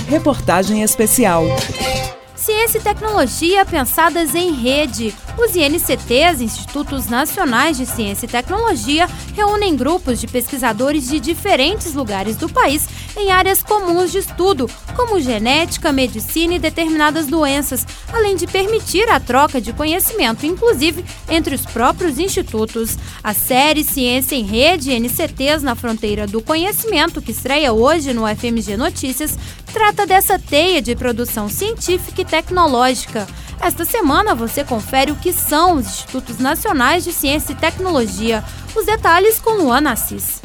Reportagem especial. Ciência e tecnologia pensadas em rede. Os INCTs, Institutos Nacionais de Ciência e Tecnologia, reúnem grupos de pesquisadores de diferentes lugares do país em áreas comuns de estudo, como genética, medicina e determinadas doenças, além de permitir a troca de conhecimento, inclusive entre os próprios institutos. A série Ciência em Rede, INCTs na Fronteira do Conhecimento, que estreia hoje no FMG Notícias, trata dessa teia de produção científica e tecnológica. Esta semana você confere o que são os Institutos Nacionais de Ciência e Tecnologia. Os detalhes com Luana Assis.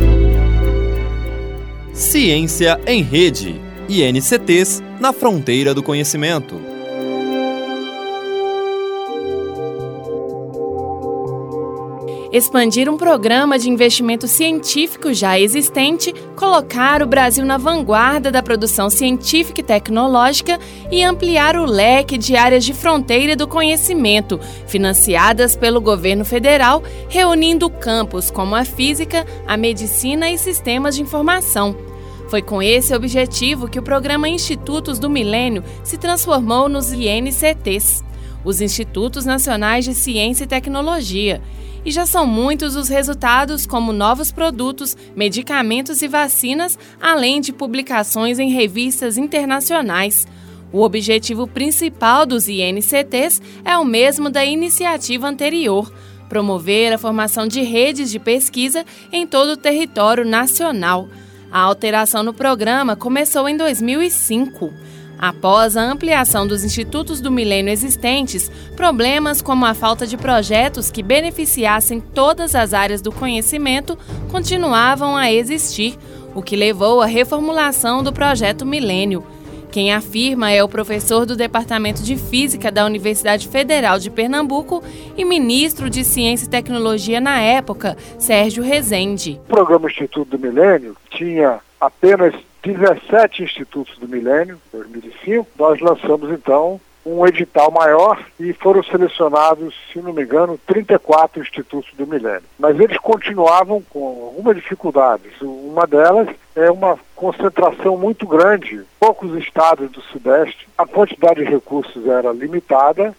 Ciência em Rede, INCTs na Fronteira do Conhecimento. Expandir um programa de investimento científico já existente, colocar o Brasil na vanguarda da produção científica e tecnológica e ampliar o leque de áreas de fronteira do conhecimento, financiadas pelo governo federal, reunindo campos como a física, a medicina e sistemas de informação. Foi com esse objetivo que o programa Institutos do Milênio se transformou nos INCTs, os Institutos Nacionais de Ciência e Tecnologia. E já são muitos os resultados, como novos produtos, medicamentos e vacinas, além de publicações em revistas internacionais. O objetivo principal dos INCTs é o mesmo da iniciativa anterior: promover a formação de redes de pesquisa em todo o território nacional. A alteração no programa começou em 2005. Após a ampliação dos institutos do milênio existentes, problemas como a falta de projetos que beneficiassem todas as áreas do conhecimento continuavam a existir, o que levou à reformulação do projeto Milênio. Quem afirma é o professor do Departamento de Física da Universidade Federal de Pernambuco e ministro de Ciência e Tecnologia na época, Sérgio Rezende. O programa Instituto do Milênio tinha apenas 17 institutos do milênio, em 2005, nós lançamos então um edital maior e foram selecionados, se não me engano, 34 institutos do milênio. Mas eles continuavam com algumas dificuldades. Uma delas é uma concentração muito grande, poucos estados do Sudeste, a quantidade de recursos era limitada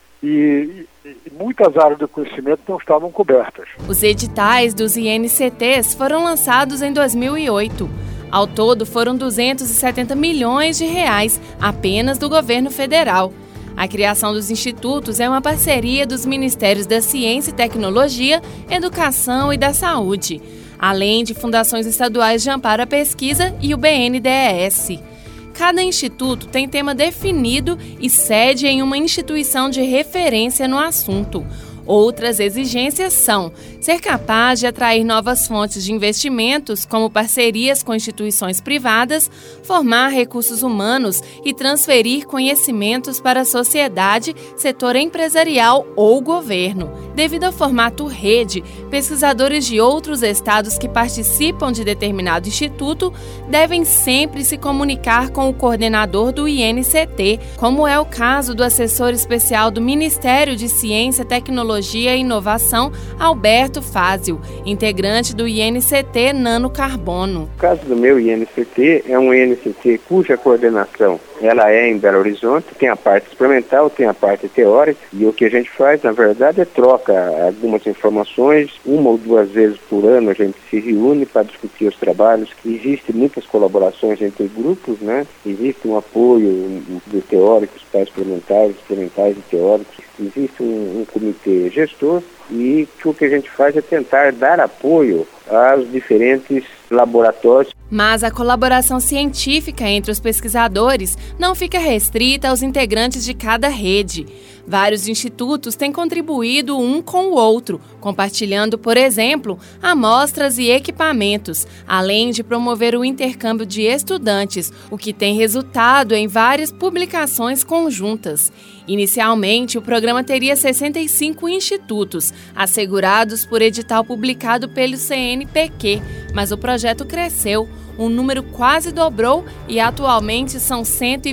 e muitas áreas do conhecimento não estavam cobertas. Os editais dos INCTs foram lançados em 2008. Ao todo, foram 270 milhões de reais apenas do governo federal. A criação dos institutos é uma parceria dos Ministérios da Ciência e Tecnologia, Educação e da Saúde, além de fundações estaduais de amparo à pesquisa e o BNDES. Cada instituto tem tema definido e sede em uma instituição de referência no assunto. Outras exigências são ser capaz de atrair novas fontes de investimentos, como parcerias com instituições privadas, formar recursos humanos e transferir conhecimentos para a sociedade, setor empresarial ou governo. Devido ao formato rede, pesquisadores de outros estados que participam de determinado instituto devem sempre se comunicar com o coordenador do INCT, como é o caso do assessor especial do Ministério de Ciência, Tecnologia e Inovação, Alberto Fázio, integrante do INCT Nano Carbono. O caso do meu INCT é um INCT cuja coordenação ela é em Belo Horizonte, tem a parte experimental, tem a parte teórica, e o que a gente faz, na verdade, é troca algumas informações, uma ou duas vezes por ano a gente se reúne para discutir os trabalhos. Existem muitas colaborações entre grupos, né? Existe um apoio de teóricos para experimentais e teóricos. Existe um comitê gestor e o que a gente faz é tentar dar apoio aos diferentes laboratórios. Mas a colaboração científica entre os pesquisadores não fica restrita aos integrantes de cada rede. Vários institutos têm contribuído um com o outro, compartilhando, por exemplo, amostras e equipamentos, além de promover o intercâmbio de estudantes, o que tem resultado em várias publicações conjuntas. Inicialmente, o programa teria 65 institutos, assegurados por edital publicado pelo CNPq, mas o projeto cresceu. O número quase dobrou e atualmente são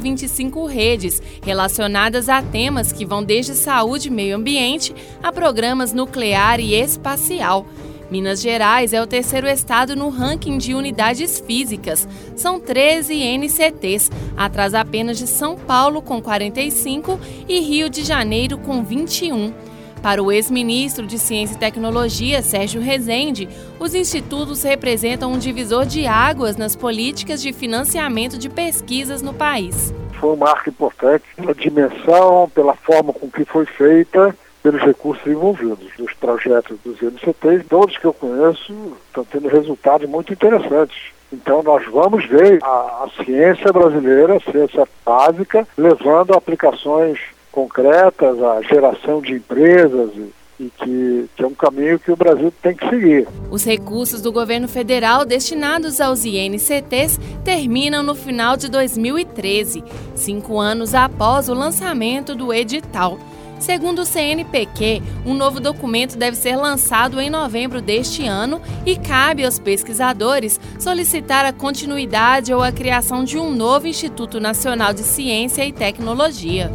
125 redes relacionadas a temas que vão desde saúde e meio ambiente a programas nuclear e espacial. Minas Gerais é o terceiro estado no ranking de unidades físicas. São 13 NCTs, atrás apenas de São Paulo, com 45, e Rio de Janeiro, com 21. Para o ex-ministro de Ciência e Tecnologia, Sérgio Rezende, os institutos representam um divisor de águas nas políticas de financiamento de pesquisas no país. Foi um marco importante pela dimensão, pela forma com que foi feita, pelos recursos envolvidos. Os projetos dos NCTs, todos que eu conheço, estão tendo resultados muito interessantes. Então nós vamos ver a ciência brasileira, a ciência básica, levando a aplicações concretas, a geração de empresas e que é um caminho que o Brasil tem que seguir. Os recursos do governo federal destinados aos INCTs terminam no final de 2013, 5 anos após o lançamento do edital. Segundo o CNPq, um novo documento deve ser lançado em novembro deste ano e cabe aos pesquisadores solicitar a continuidade ou a criação de um novo Instituto Nacional de Ciência e Tecnologia.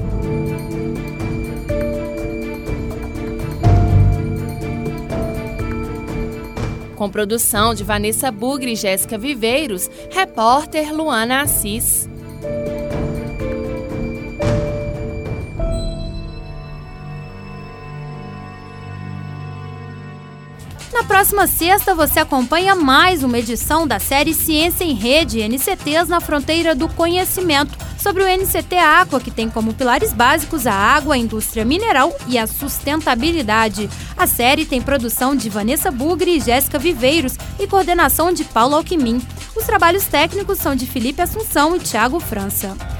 Com produção de Vanessa Bugre e Jéssica Viveiros, repórter Luana Assis. Na próxima sexta, você acompanha mais uma edição da série Ciência em Rede, NCTs na Fronteira do Conhecimento, sobre o NCT Aqua, que tem como pilares básicos a água, a indústria mineral e a sustentabilidade. A série tem produção de Vanessa Bugre e Jéssica Viveiros e coordenação de Paulo Alquimim. Os trabalhos técnicos são de Felipe Assunção e Thiago França.